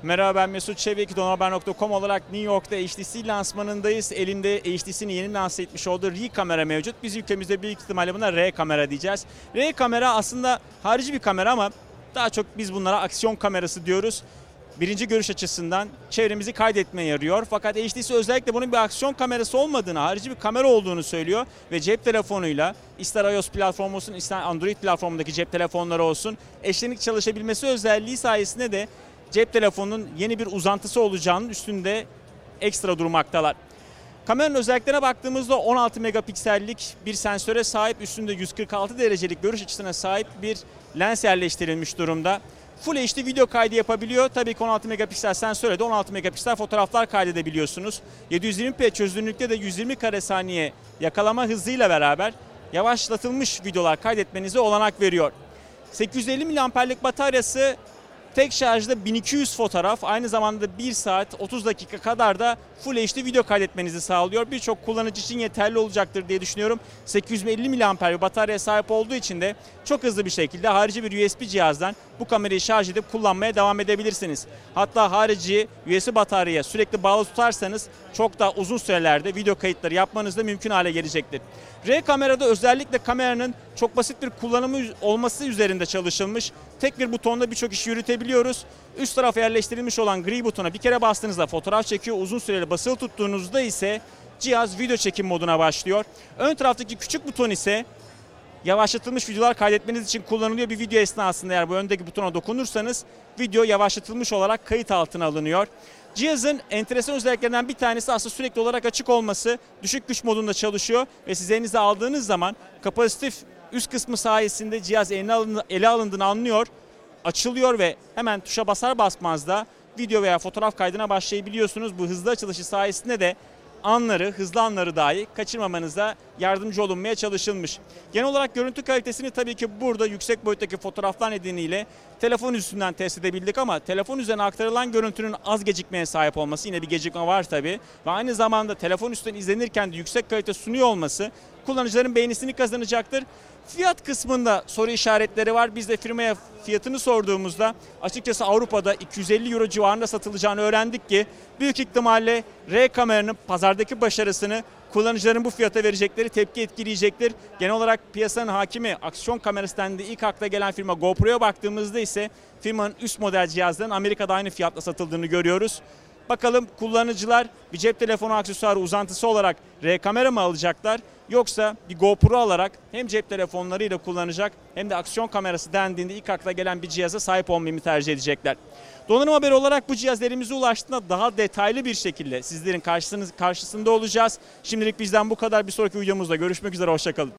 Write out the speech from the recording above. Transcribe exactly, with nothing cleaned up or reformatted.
Merhaba, ben Mesut Çevik, Donahaber nokta com olarak New York'ta H T C lansmanındayız. Elimde H T C'nin yeni lanse etmiş olduğu R kamera mevcut. Biz ülkemizde büyük ihtimalle buna R kamera diyeceğiz. R kamera aslında harici bir kamera ama daha çok biz bunlara aksiyon kamerası diyoruz. Birinci görüş açısından çevremizi kaydetmeye yarıyor. Fakat H T C özellikle bunun bir aksiyon kamerası olmadığını, harici bir kamera olduğunu söylüyor. Ve cep telefonuyla ister iOS platformu olsun ister Android platformundaki cep telefonları olsun eşlenik çalışabilmesi özelliği sayesinde de cep telefonunun yeni bir uzantısı olacağının üstünde ekstra durmaktalar. Kameranın özelliklerine baktığımızda on altı megapiksellik bir sensöre sahip, üstünde yüz kırk altı derecelik görüş açısına sahip bir lens yerleştirilmiş durumda. Full H D video kaydı yapabiliyor. Tabii ki on altı megapiksel sensöre de on altı megapiksel fotoğraflar kaydedebiliyorsunuz. yedi yüz yirmi p çözünürlükte de yüz yirmi kare saniye yakalama hızıyla beraber yavaşlatılmış videolar kaydetmenize olanak veriyor. sekiz yüz elli miliamperlik bataryası, tek şarjda bin iki yüz fotoğraf, aynı zamanda bir saat otuz dakika kadar da Full H D video kaydetmenizi sağlıyor. Birçok kullanıcı için yeterli olacaktır diye düşünüyorum. sekiz yüz elli miliamper bir bataryaya sahip olduğu için de çok hızlı bir şekilde harici bir U S B cihazdan bu kamerayı şarj edip kullanmaya devam edebilirsiniz. Hatta harici U S B bataryaya sürekli bağlı tutarsanız çok daha uzun sürelerde video kayıtları yapmanız da mümkün hale gelecektir. R kamerada özellikle kameranın çok basit bir kullanımı olması üzerinde çalışılmış. Tek bir butonla birçok işi yürütebiliyoruz. Üst tarafa yerleştirilmiş olan gri butona bir kere bastığınızda fotoğraf çekiyor. Uzun süreli basılı tuttuğunuzda ise cihaz video çekim moduna başlıyor. Ön taraftaki küçük buton ise yavaşlatılmış videolar kaydetmeniz için kullanılıyor. Bir video esnasında eğer bu öndeki butona dokunursanız video yavaşlatılmış olarak kayıt altına alınıyor. Cihazın enteresan özelliklerinden bir tanesi aslında sürekli olarak açık olması. Düşük güç modunda çalışıyor ve siz elinize aldığınız zaman kapasitif üst kısmı sayesinde cihaz eline alındı, ele alındığını anlıyor, açılıyor ve hemen tuşa basar basmaz da video veya fotoğraf kaydına başlayabiliyorsunuz. Bu hızlı açılışı sayesinde de anları, hızlı anları dahi kaçırmamanıza yardımcı olunmaya çalışılmış. Genel olarak görüntü kalitesini tabii ki burada yüksek boyuttaki fotoğraflar nedeniyle telefon üstünden test edebildik ama telefon üzerine aktarılan görüntünün az gecikmeye sahip olması, yine bir gecikme var tabii, ve aynı zamanda telefon üstünden izlenirken de yüksek kalite sunuyor olması kullanıcıların beğenisini kazanacaktır. Fiyat kısmında soru işaretleri var. Biz de firmaya fiyatını sorduğumuzda açıkçası Avrupa'da iki yüz elli euro civarında satılacağını öğrendik ki büyük ihtimalle R kameranın pazardaki başarısını kullanıcıların bu fiyata verecekleri tepki etkileyecektir. Genel olarak piyasanın hakimi aksiyon kamerası dendiği ilk akla gelen firma GoPro'ya baktığımızda ise firmanın üst model cihazların Amerika'da aynı fiyatla satıldığını görüyoruz. Bakalım kullanıcılar bir cep telefonu aksesuarı uzantısı olarak R kamera mı alacaklar, yoksa bir GoPro alarak hem cep telefonlarıyla kullanacak hem de aksiyon kamerası dendiğinde ilk akla gelen bir cihaza sahip olmayı mı tercih edecekler? Donanım haberi olarak bu cihaz elimize ulaştığında daha detaylı bir şekilde sizlerin karşısında olacağız. Şimdilik bizden bu kadar. Bir sonraki videomuzda görüşmek üzere. Hoşça kalın.